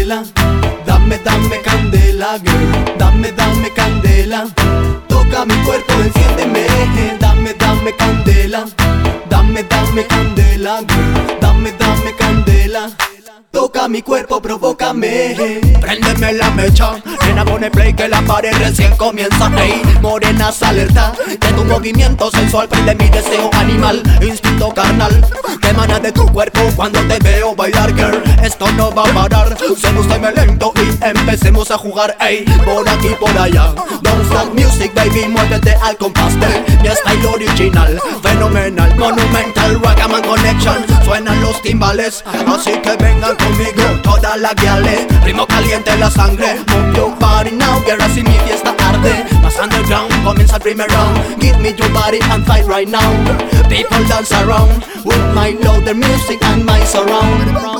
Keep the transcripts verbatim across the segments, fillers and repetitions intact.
candela, dame, dame candela, girl. Dame, dame candela, toca mi cuerpo, enciéndeme. Dame, dame candela, dame, dame candela, girl. Dame, dame candela, toca mi cuerpo, provócame. Préndeme la mecha, nena, pone play que la pared recién comienza. Ey, morenas alerta, de tu movimiento sensual prende mi deseo animal, instinto carnal que emana de tu cuerpo cuando te veo bailar, girl. Esto no va a parar, se gusta y me lento y empecemos a jugar, ey, por aquí por allá. Don't stop music, baby, muévete al compás de mi style original, fenomenal, monumental, Ragaman Connection. Suenan los timbales, así que vengan conmigo toda la guiale. Ritmo caliente en la sangre, move your body now, girl, así mi fiesta arde. Más underground, comienza el primer round. Give me your body and fight right now. People dance around with my louder music and my surround.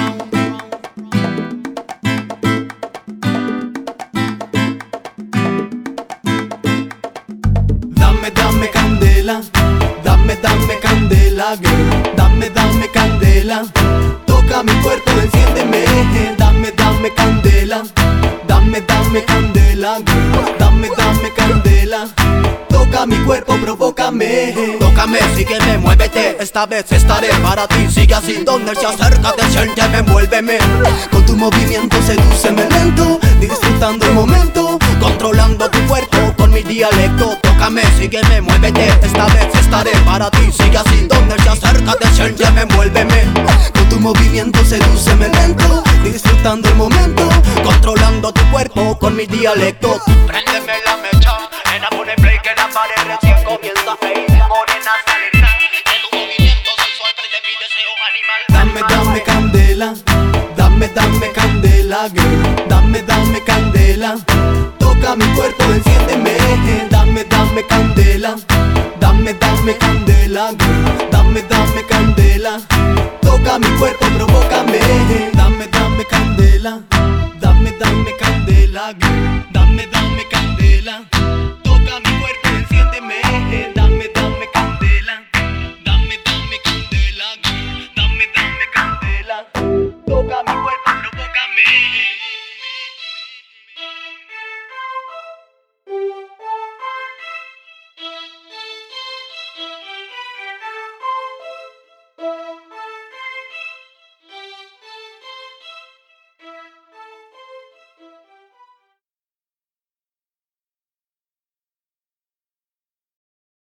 Dame, dame candela, dame, dame candela, girl. Dame, dame candela, toca mi cuerpo, enciéndeme. Dame, dame candela, dame, dame candela, girl. Dame, dame candela, toca mi cuerpo, provócame. Tócame, sígueme, muévete, esta vez estaré para ti. Sigue así, donde se acerca, te siénteme, envuélveme. Con tu movimiento sedúceme lento, disfrutando el momento, controlando tu cuerpo con mi dialecto. Tócame, sígueme, muévete, esta vez estaré para ti. Sigue así, donde se acerca, te siénteme, envuélveme. Con tu movimiento sedúceme lento, disfrutando el momento, controlando tu cuerpo con mi dialecto. Préndeme la mecha, nena, pone play que la pared recién comienza. Ey, morena alerta, de tu movimiento sensual prende mi deseo animal. Dame, dame candela, dame, dame candela, girl. Dame, dame candela, toca mi cuerpo, enciéndeme. Dame, dame candela, dame, dame candela, girl. Dame, dame candela, toca mi cuerpo, provócame. Dame, dame candela, dame, dame candela, girl. Dame, dame candela, toca mi cuerpo, enciéndeme.